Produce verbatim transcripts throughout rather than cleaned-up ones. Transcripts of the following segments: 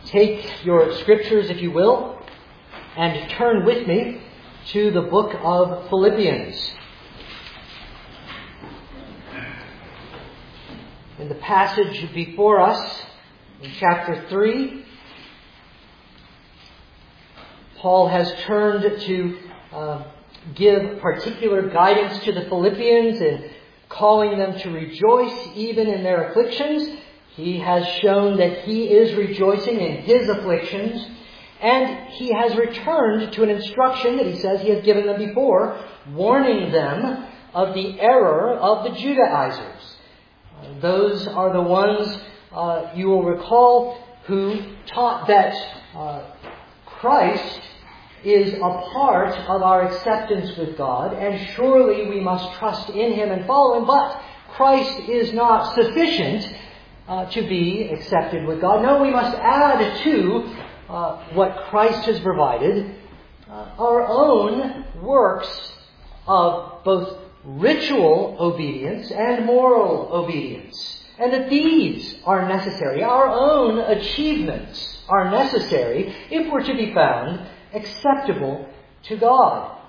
take your scriptures, if you will, and turn with me to the book of Philippians. In the passage before us, in chapter three, Paul has turned to uh, give particular guidance to the Philippians in calling them to rejoice even in their afflictions. He has shown that he is rejoicing in his afflictions, and he has returned to an instruction that he says he has given them before, warning them of the error of the Judaizers. Uh, those are the ones, uh, you will recall, who taught that uh, Christ is a part of our acceptance with God, and surely we must trust in Him and follow Him, but Christ is not sufficient uh, to be accepted with God. No, we must add to uh, what Christ has provided uh, our own works of both ritual obedience and moral obedience, and that these are necessary. Our own achievements are necessary if we're to be found acceptable to God.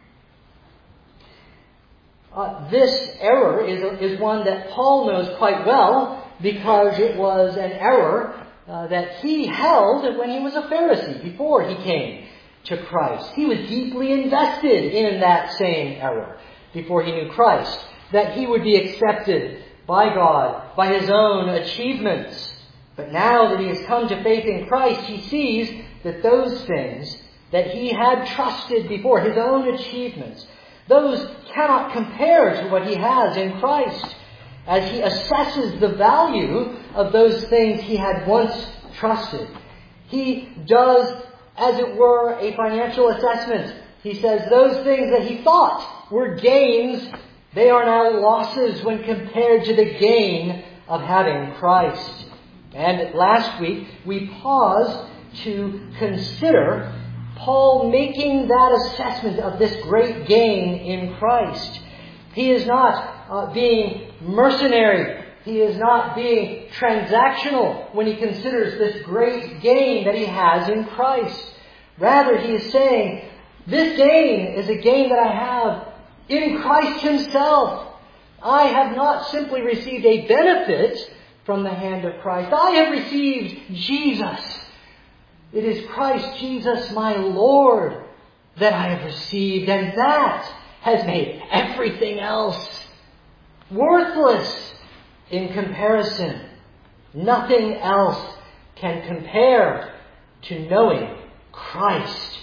Uh, this error is, is one that Paul knows quite well, because it was an error uh, that he held when he was a Pharisee, before he came to Christ. He was deeply invested in that same error before he knew Christ, that he would be accepted by God by his own achievements. But now that he has come to faith in Christ, he sees that those things that he had trusted before, his own achievements, those cannot compare to what he has in Christ. As he assesses the value of those things he had once trusted, he does, as it were, a financial assessment. He says those things that he thought were gains, they are now losses when compared to the gain of having Christ. And last week we paused to consider Paul making that assessment of this great gain in Christ. He is not uh, being mercenary. He is not being transactional when he considers this great gain that he has in Christ. Rather, he is saying, this gain is a gain that I have in Christ Himself. I have not simply received a benefit from the hand of Christ. I have received Jesus. It is Christ Jesus, my Lord, that I have received, and that has made everything else worthless in comparison. Nothing else can compare to knowing Christ.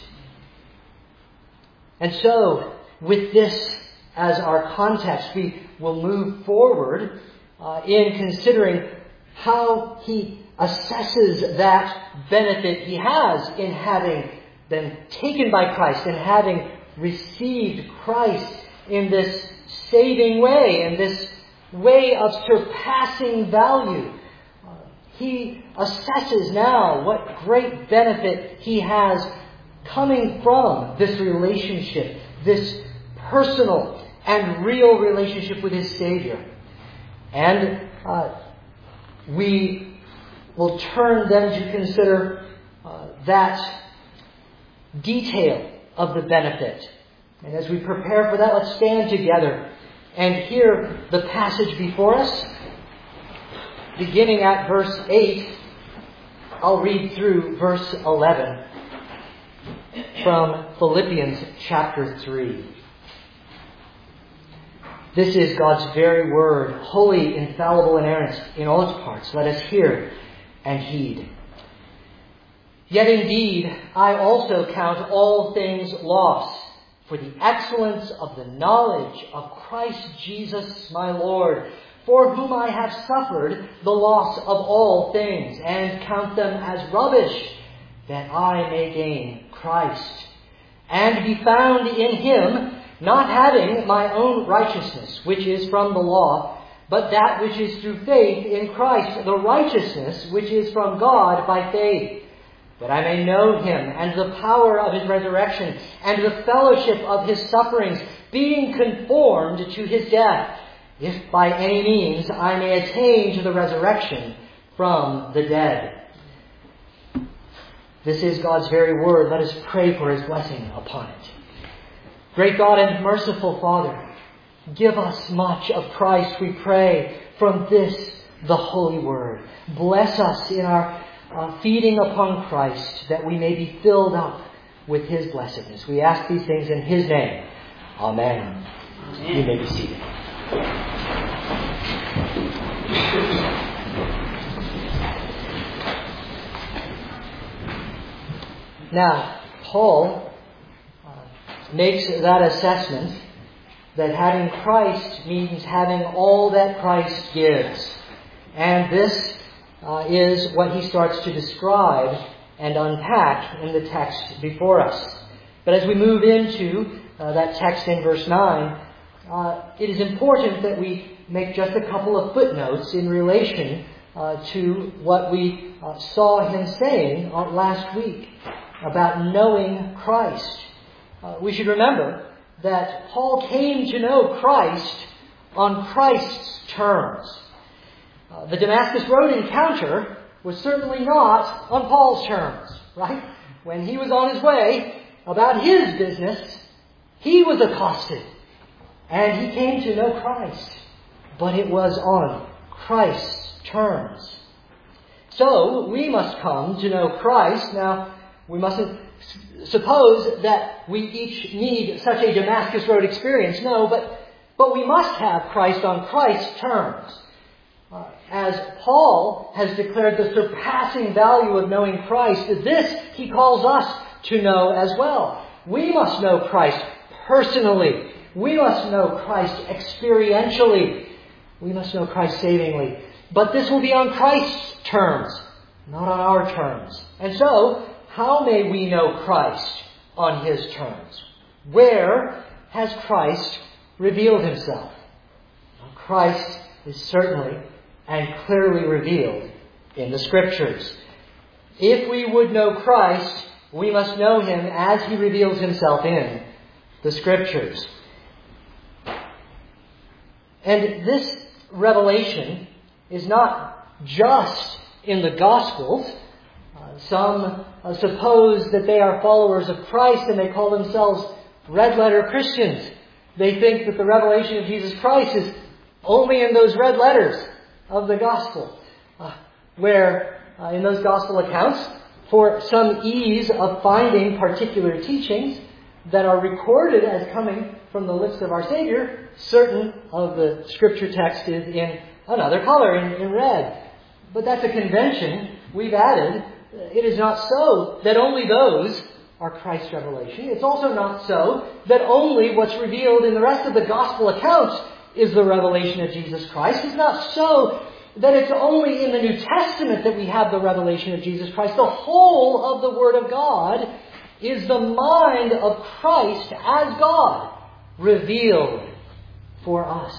And so, with this as our context, we will move forward uh, in considering how he assesses that benefit he has in having been taken by Christ and having received Christ in this saving way, in this way of surpassing value. Uh, he assesses now what great benefit he has coming from this relationship, this personal and real relationship with his Savior. And uh, we will turn then to consider uh, that detail of the benefit. And as we prepare for that, let's stand together and hear the passage before us. Beginning at verse eight, I'll read through verse eleven from Philippians chapter three. This is God's very word, holy, infallible, inerrant in all its parts. Let us hear and heed. Yet indeed, I also count all things lost for the excellence of the knowledge of Christ Jesus my Lord, for whom I have suffered the loss of all things, and count them as rubbish, that I may gain Christ, and be found in Him, not having my own righteousness, which is from the law, but that which is through faith in Christ, the righteousness which is from God by faith, that I may know Him and the power of His resurrection and the fellowship of His sufferings, being conformed to His death, if by any means I may attain to the resurrection from the dead. This is God's very word. Let us pray for His blessing upon it. Great God and merciful Father, give us much of Christ, we pray, from this, the holy word. Bless us in our uh, feeding upon Christ, that we may be filled up with His blessedness. We ask these things in His name. Amen. Amen. You may be seated. Now, Paul uh, makes that assessment that having Christ means having all that Christ gives. And this uh, is what he starts to describe and unpack in the text before us. But as we move into uh, that text in verse nine, uh, it is important that we make just a couple of footnotes in relation uh, to what we uh, saw him saying uh, last week about knowing Christ. Uh, we should remember that Paul came to know Christ on Christ's terms. Uh, the Damascus Road encounter was certainly not on Paul's terms, right? When he was on his way about his business, he was accosted, and he came to know Christ, but it was on Christ's terms. So, we must come to know Christ. Now, we mustn't suppose that we each need such a Damascus Road experience. No, but, but we must have Christ on Christ's terms. Uh, as Paul has declared the surpassing value of knowing Christ, this he calls us to know as well. We must know Christ personally. We must know Christ experientially. We must know Christ savingly. But this will be on Christ's terms, not on our terms. And so, how may we know Christ on His terms? Where has Christ revealed Himself? Well, Christ is certainly and clearly revealed in the Scriptures. If we would know Christ, we must know Him as He reveals Himself in the Scriptures. And this revelation is not just in the Gospels. Uh, some uh, suppose that they are followers of Christ and they call themselves red-letter Christians. They think that the revelation of Jesus Christ is only in those red letters of the Gospel, uh, where uh, in those Gospel accounts, for some ease of finding particular teachings that are recorded as coming from the lips of our Savior, certain of the Scripture text is in another color, in, in red. But that's a convention we've added. It is not so that only those are Christ's revelation. It's also not so that only what's revealed in the rest of the Gospel accounts is the revelation of Jesus Christ. It's not so that it's only in the New Testament that we have the revelation of Jesus Christ. The whole of the Word of God is the mind of Christ as God revealed for us.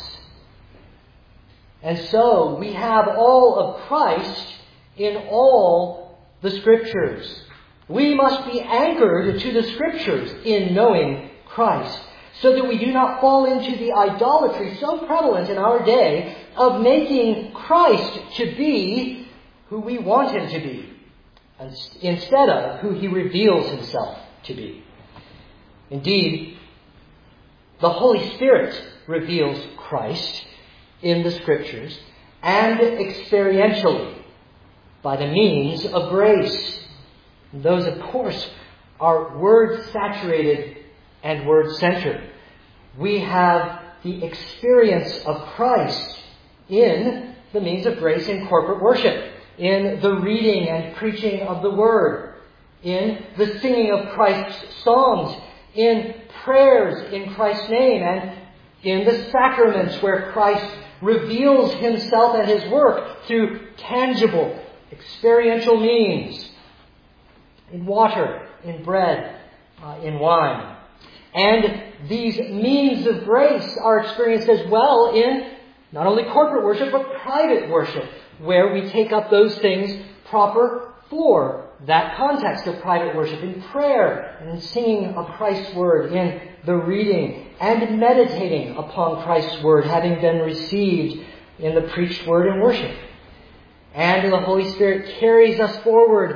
And so we have all of Christ in all the Scriptures. We must be anchored to the Scriptures in knowing Christ, so that we do not fall into the idolatry so prevalent in our day of making Christ to be who we want Him to be, instead of who He reveals Himself to be. Indeed, the Holy Spirit reveals Christ in the Scriptures and experientially by the means of grace. Those, of course, are word-saturated and word-centered. We have the experience of Christ in the means of grace in corporate worship, in the reading and preaching of the Word, in the singing of Christ's songs, in prayers in Christ's name, and in the sacraments where Christ reveals Himself and His work through tangible, experiential means, in water, in bread, uh, in wine. And these means of grace are experienced as well in not only corporate worship, but private worship, where we take up those things proper for that context of private worship, in prayer and in singing of Christ's Word, in the reading and meditating upon Christ's Word, having been received in the preached Word and worship. And the Holy Spirit carries us forward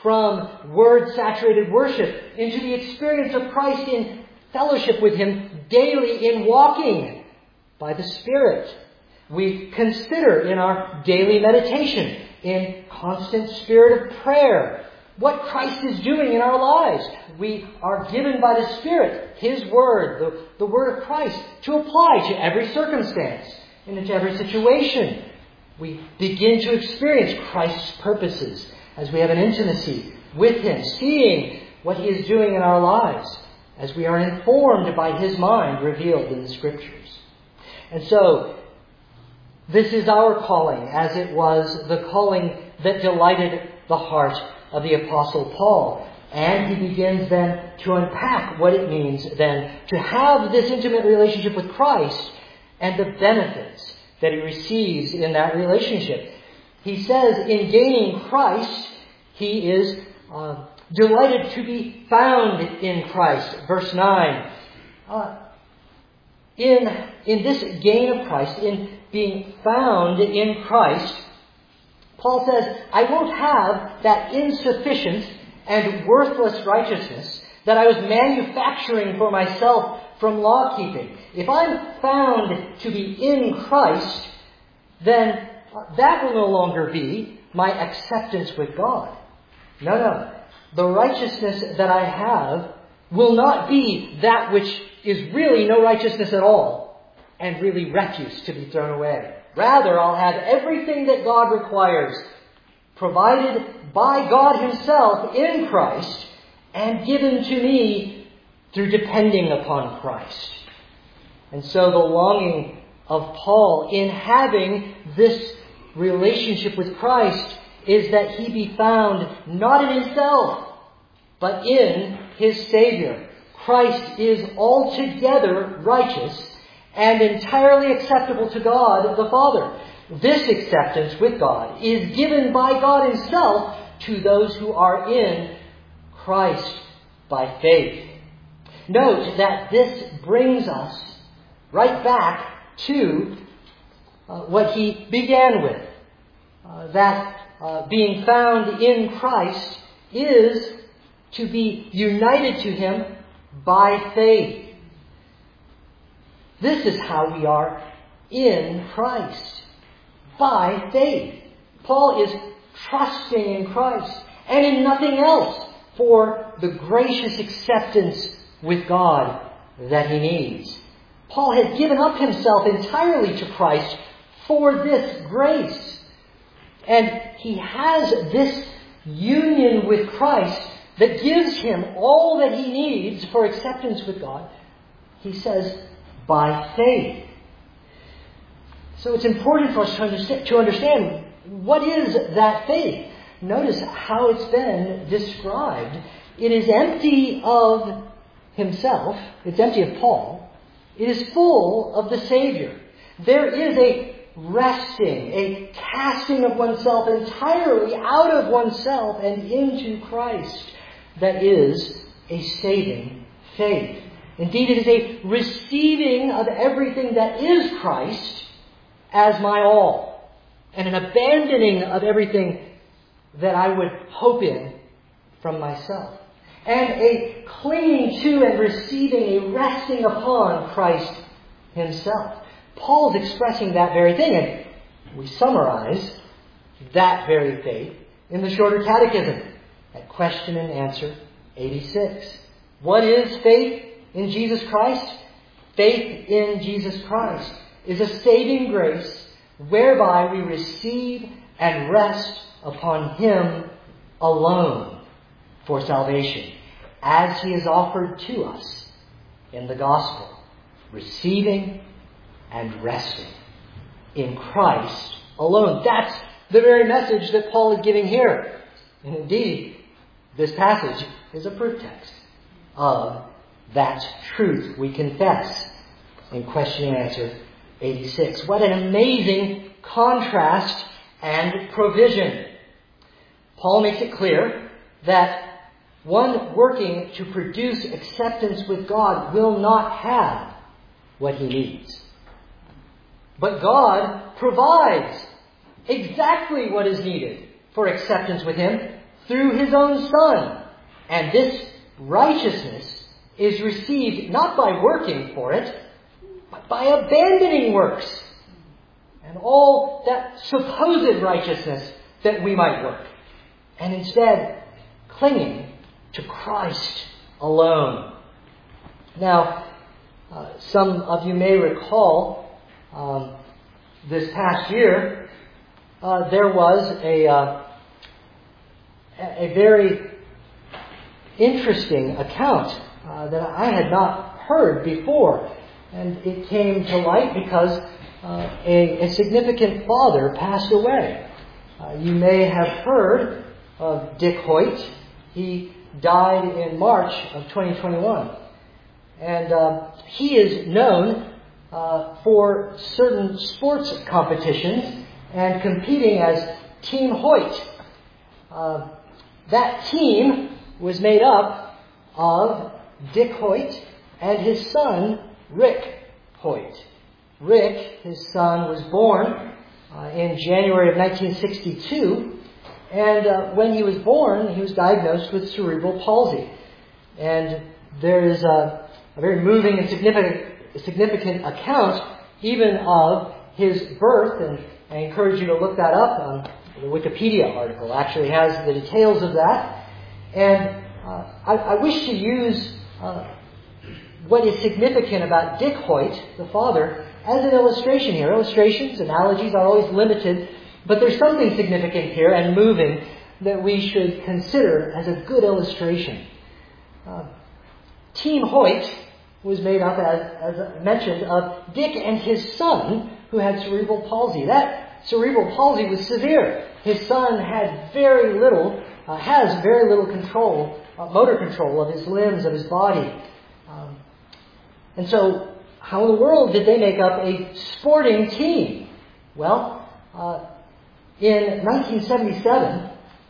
from word-saturated worship into the experience of Christ in fellowship with Him daily in walking by the Spirit. We consider in our daily meditation, in constant spirit of prayer, what Christ is doing in our lives. We are given by the Spirit His Word, the, the Word of Christ, to apply to every circumstance and into every situation. We begin to experience Christ's purposes as we have an intimacy with Him, seeing what He is doing in our lives, as we are informed by His mind revealed in the Scriptures. And so, this is our calling, as it was the calling that delighted the heart of the Apostle Paul. And he begins then to unpack what it means then to have this intimate relationship with Christ and the benefits that he receives in that relationship. He says in gaining Christ, he is uh, delighted to be found in Christ. Verse nine. Uh, in, in this gain of Christ, in being found in Christ, Paul says, I won't have that insufficient and worthless righteousness that I was manufacturing for myself from law keeping. If I'm found to be in Christ, then that will no longer be my acceptance with God. No, no. The righteousness that I have will not be that which is really no righteousness at all and really refuse to be thrown away. Rather, I'll have everything that God requires provided by God Himself in Christ and given to me through depending upon Christ. And so the longing of Paul in having this relationship with Christ is that he be found not in himself, but in his Savior. Christ is altogether righteous and entirely acceptable to God the Father. This acceptance with God is given by God Himself to those who are in Christ by faith. Note that this brings us right back to uh, what he began with. Uh, that uh, being found in Christ is to be united to Him by faith. This is how we are in Christ. By faith. Paul is trusting in Christ and in nothing else for the gracious acceptance with God that he needs. Paul has given up himself entirely to Christ for this grace. And he has this union with Christ that gives him all that he needs for acceptance with God. He says, by faith. So it's important for us to understand, to understand what is that faith. Notice how it's been described. It is empty of himself. It's empty of Paul. It is full of the Savior. There is a resting, a casting of oneself entirely out of oneself and into Christ that is a saving faith. Indeed, it is a receiving of everything that is Christ as my all, and an abandoning of everything that I would hope in from myself, and a clinging to and receiving, a resting upon Christ Himself. Paul's expressing that very thing, and we summarize that very faith in the Shorter Catechism at question and answer eighty-six. What is faith in Jesus Christ? Faith in Jesus Christ is a saving grace whereby we receive and rest upon Him alone for salvation, as He is offered to us in the gospel, receiving and resting in Christ alone. That's the very message that Paul is giving here. And indeed, this passage is a proof text of that truth we confess in question and answer eighty-six. What an amazing contrast and provision. Paul makes it clear that one working to produce acceptance with God will not have what he needs. But God provides exactly what is needed for acceptance with Him through His own Son. And this righteousness is received not by working for it, but by abandoning works and all that supposed righteousness that we might work, and instead clinging to Christ alone. Now, uh, some of you may recall um, this past year uh, there was a uh, a very interesting account uh, that I had not heard before, and it came to light because uh, a, a significant father passed away. Uh, you may have heard of Dick Hoyt. He died in March of twenty twenty-one. And uh, he is known uh, for certain sports competitions and competing as Team Hoyt. Uh, that team was made up of Dick Hoyt and his son, Rick Hoyt. Rick, his son, was born uh, in January of nineteen sixty-two. And uh, when he was born, he was diagnosed with cerebral palsy. And there is a, a very moving and significant, significant account even of his birth. And I encourage you to look that up. On the Wikipedia article actually has the details of that. And uh, I, I wish to use uh, what is significant about Dick Hoyt, the father, as an illustration here. Illustrations, analogies are always limited, but there's something significant here and moving that we should consider as a good illustration. Uh, Team Hoyt was made up, as, as mentioned, of Dick and his son, who had cerebral palsy. That cerebral palsy was severe. His son had very little, uh, has very little control, uh, motor control of his limbs, of his body. Um, and so, how in the world did they make up a sporting team? Well, uh, in nineteen seventy-seven,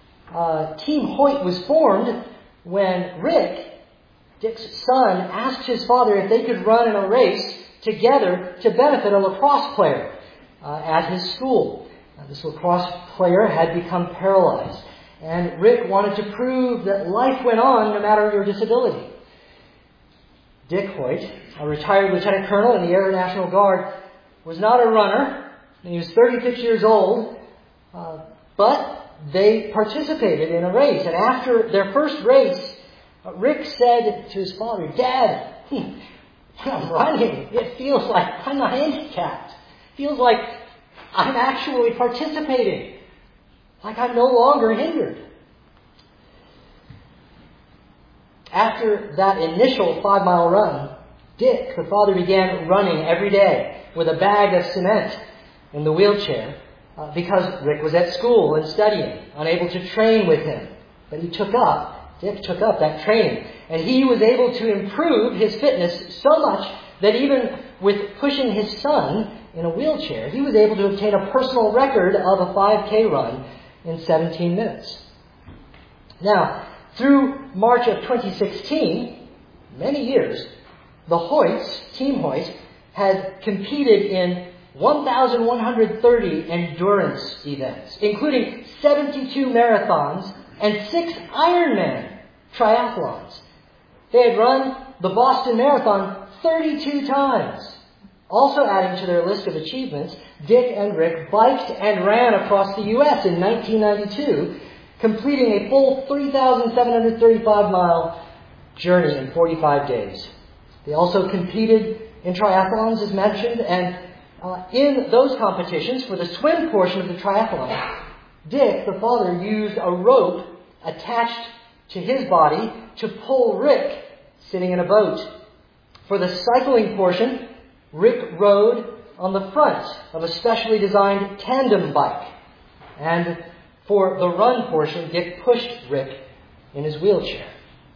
uh, Team Hoyt was formed when Rick, Dick's son, asked his father if they could run in a race together to benefit a lacrosse player uh, at his school. Uh, this lacrosse player had become paralyzed, and Rick wanted to prove that life went on no matter your disability. Dick Hoyt, a retired lieutenant colonel in the Air National Guard, was not a runner, and he was thirty-six years old, uh, but they participated in a race. And after their first race, uh, Rick said to his father, "Dad, hmm, when I'm running, it feels like I'm not handicapped. It feels like I'm actually participating, like I'm no longer hindered." After that initial five-mile run, Dick, the father, began running every day with a bag of cement in the wheelchair uh, because Rick was at school and studying, unable to train with him. But he took up, Dick took up that training. And he was able to improve his fitness so much that even with pushing his son in a wheelchair, he was able to obtain a personal record of a five K run in seventeen minutes. Now, through March of twenty sixteen, many years, the Hoyts, Team Hoyt, had competed in one thousand one hundred thirty endurance events, including seventy-two marathons and six Ironman triathlons. They had run the Boston Marathon thirty-two times. Also adding to their list of achievements, Dick and Rick biked and ran across the U S in nineteen ninety-two, completing a full three thousand seven hundred thirty-five mile journey in forty-five days. They also competed in triathlons, as mentioned, and uh, in those competitions, for the swim portion of the triathlon, Dick, the father, used a rope attached to his body to pull Rick sitting in a boat. For the cycling portion, Rick rode on the front of a specially designed tandem bike. And for the run portion, Dick pushed Rick in his wheelchair.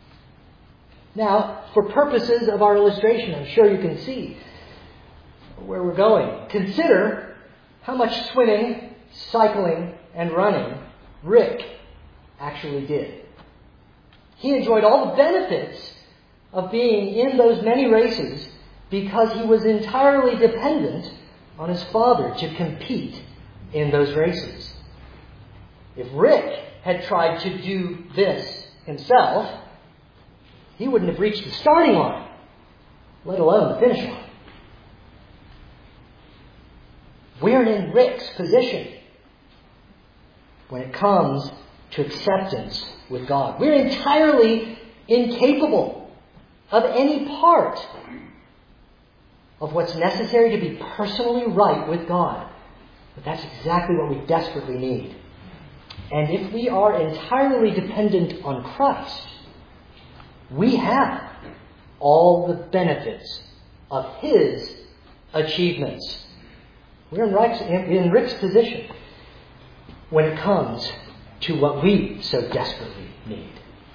Now, for purposes of our illustration, I'm sure you can see where we're going. Consider how much swimming, cycling, and running Rick actually did. He enjoyed all the benefits of being in those many races because he was entirely dependent on his father to compete in those races. If Rick had tried to do this himself, he wouldn't have reached the starting line, let alone the finish line. We're in Rick's position when it comes to acceptance with God. We're entirely incapable of any part of what's necessary to be personally right with God. But that's exactly what we desperately need. And if we are entirely dependent on Christ, we have all the benefits of His achievements. We're in Rick's, in Rick's position when it comes to what we so desperately need.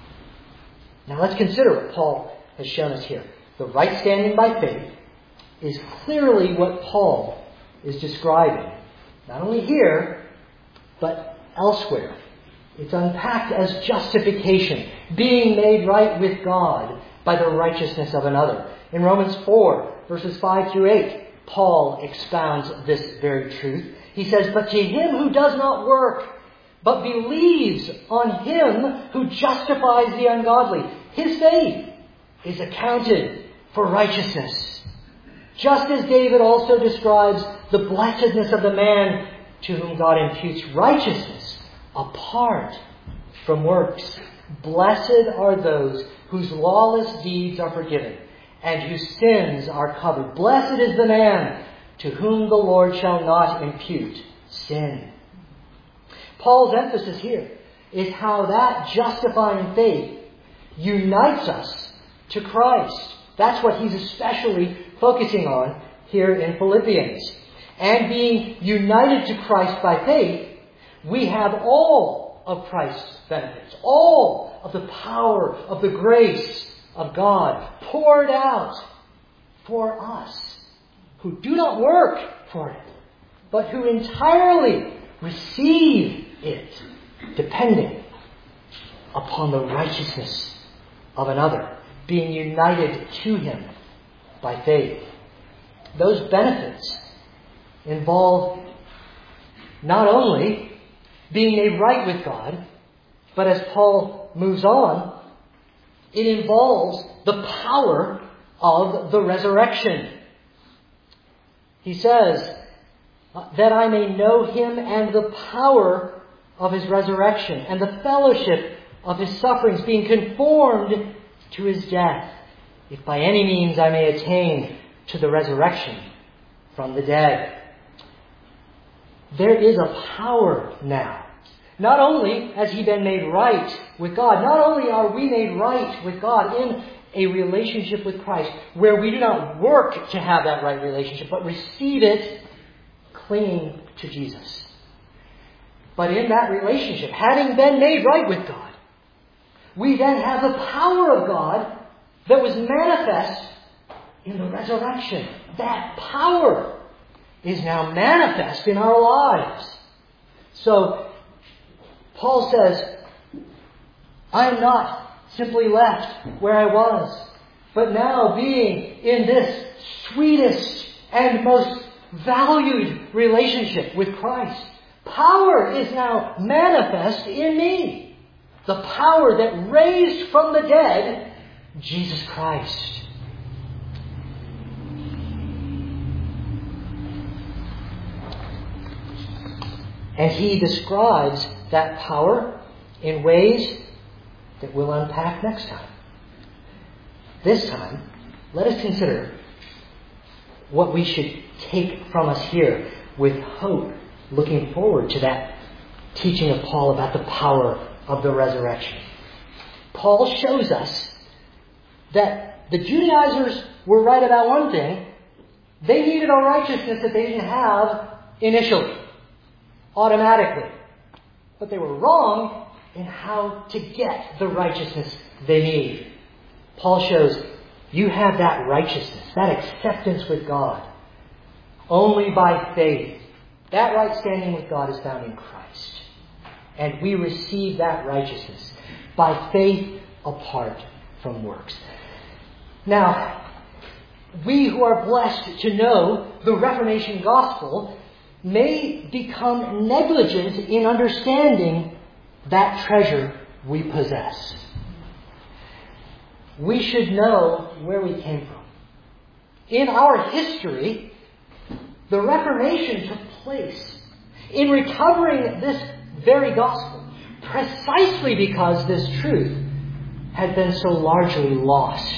Now let's consider what Paul has shown us here. The right standing by faith is clearly what Paul is describing, not only here, but elsewhere. It's unpacked as justification, being made right with God by the righteousness of another. In Romans four, verses five through eight, Paul expounds this very truth. He says, "But to him who does not work, but believes on Him who justifies the ungodly, his faith is accounted for righteousness." Just as David also describes the blessedness of the man to whom God imputes righteousness apart from works. Blessed are those whose lawless deeds are forgiven and whose sins are covered. Blessed is the man to whom the Lord shall not impute sin. Paul's emphasis here is how that justifying faith unites us to Christ. That's what he's especially focusing on here in Philippians. And being united to Christ by faith, we have all of Christ's benefits, all of the power of the grace of God poured out for us who do not work for it, but who entirely receive it, depending upon the righteousness of another, being united to Him by faith. Those benefits involve not only being made right with God, but as Paul moves on, it involves the power of the resurrection. He says, "That I may know Him and the power of His resurrection and the fellowship of His sufferings, being conformed to His death, if by any means I may attain to the resurrection from the dead." There is a power now. Not only has he been made right with God, not only are we made right with God in a relationship with Christ, where we do not work to have that right relationship, but receive it clinging to Jesus. But in that relationship, having been made right with God, we then have the power of God that was manifest in the resurrection. That power is now manifest in our lives. So, Paul says, I am not simply left where I was, but now being in this sweetest and most valued relationship with Christ. Power is now manifest in me. The power that raised from the dead Jesus Christ. And he describes that power in ways that we'll unpack next time. This time, let us consider what we should take from us here with hope, looking forward to that teaching of Paul about the power of the resurrection. Paul shows us that the Judaizers were right about one thing. They needed a righteousness that they didn't have initially, automatically. But they were wrong in how to get the righteousness they need. Paul shows you have that righteousness, that acceptance with God, only by faith. That right standing with God is found in Christ. And we receive that righteousness by faith apart from works. Now, we who are blessed to know the Reformation gospel may become negligent in understanding that treasure we possess. We should know where we came from. In our history, the Reformation took place in recovering this very gospel, precisely because this truth had been so largely lost.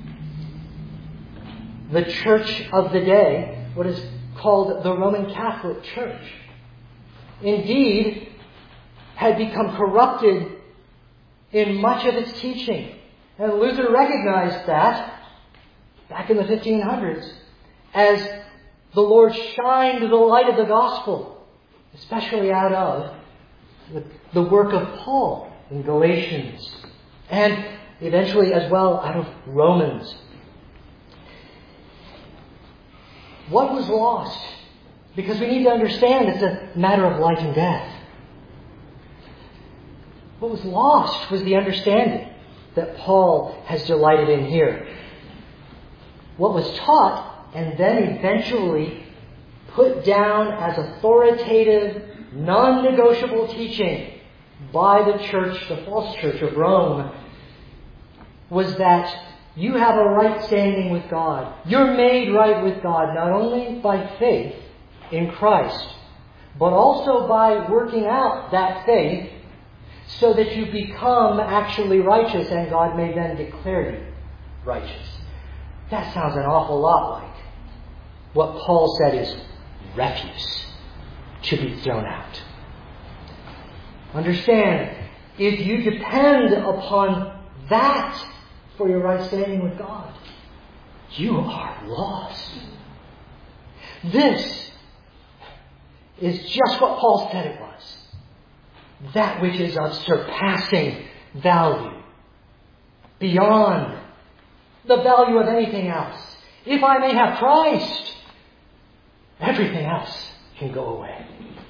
The church of the day, what is called the Roman Catholic Church, indeed had become corrupted in much of its teaching. And Luther recognized that back in the fifteen hundreds as the Lord shined the light of the gospel, especially out of the, the work of Paul in Galatians, and eventually as well out of Romans. What was lost? Because we need to understand it's a matter of life and death. What was lost was the understanding that Paul has delighted in here. What was taught and then eventually put down as authoritative, non-negotiable teaching by the church, the false church of Rome, was that you have a right standing with God. You're made right with God not only by faith in Christ, but also by working out that faith so that you become actually righteous and God may then declare you righteous. That sounds an awful lot like what Paul said is refuse to be thrown out. Understand, if you depend upon that for your right standing with God, you are lost. This is just what Paul said it was. That which is of surpassing value, beyond the value of anything else. If I may have Christ, everything else can go away.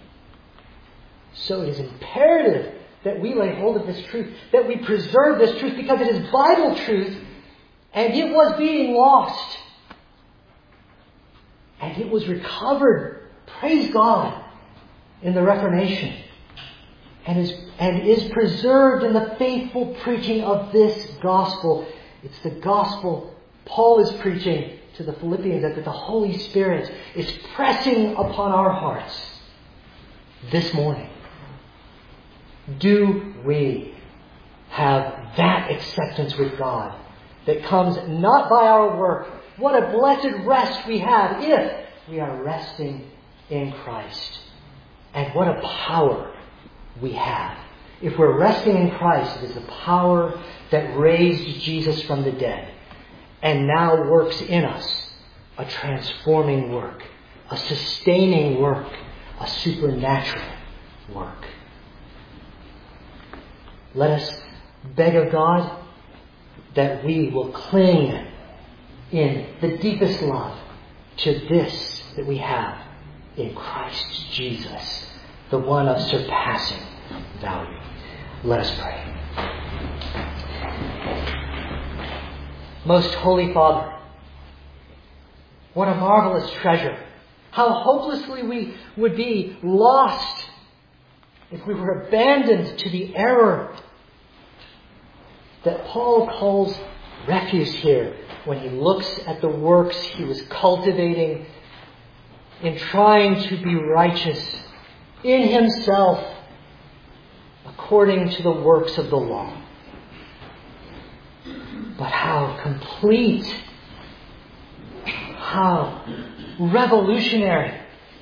So it is imperative that we lay hold of this truth, that we preserve this truth, because it is vital truth, and it was being lost. And it was recovered, praise God, in the Reformation. And is, and is preserved in the faithful preaching of this gospel. It's the gospel Paul is preaching to the Philippians, that the Holy Spirit is pressing upon our hearts this morning. Do we have that acceptance with God that comes not by our work? What a blessed rest we have if we are resting in Christ. And what a power we have. If we're resting in Christ, it is the power that raised Jesus from the dead and now works in us a transforming work, a sustaining work, a supernatural work. Let us beg of God that we will cling in the deepest love to this that we have in Christ Jesus, the one of surpassing value. Let us pray. Most Holy Father, what a marvelous treasure. How hopelessly we would be lost if we were abandoned to the error that Paul calls refuse here when he looks at the works he was cultivating in trying to be righteous in himself according to the works of the law. But how complete, how revolutionary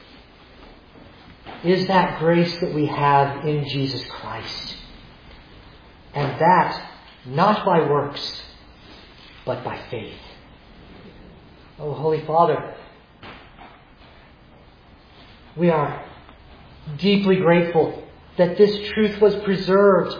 is that grace that we have in Jesus Christ. And that not by works, but by faith. Oh, Holy Father, we are deeply grateful that this truth was preserved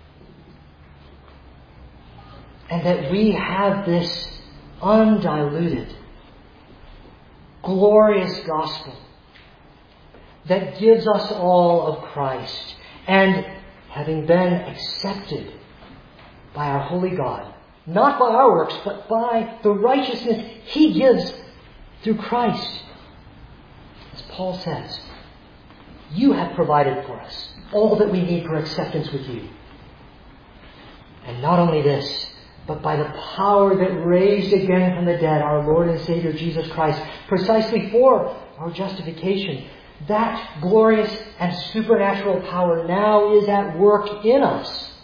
and that we have this undiluted, glorious gospel that gives us all of Christ. And having been accepted by our holy God, not by our works, but by the righteousness He gives through Christ. As Paul says, you have provided for us all that we need for acceptance with you. And not only this, but by the power that raised again from the dead our Lord and Savior Jesus Christ, precisely for our justification, that glorious and supernatural power now is at work in us,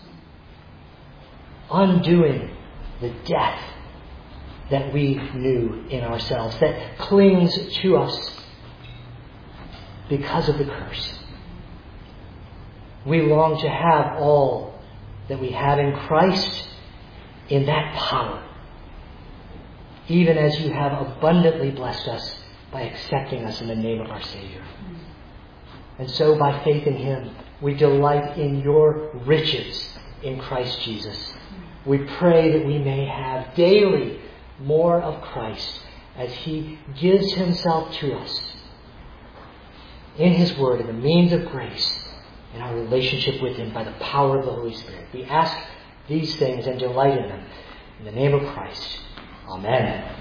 undoing the death that we knew in ourselves, that clings to us because of the curse. We long to have all that we have in Christ in that power, even as you have abundantly blessed us by accepting us in the name of our Savior. And so by faith in Him, we delight in your riches in Christ Jesus. We pray that we may have daily more of Christ as He gives Himself to us in His Word and the means of grace in our relationship with Him by the power of the Holy Spirit. We ask these things and delight in them. In the name of Christ. Amen.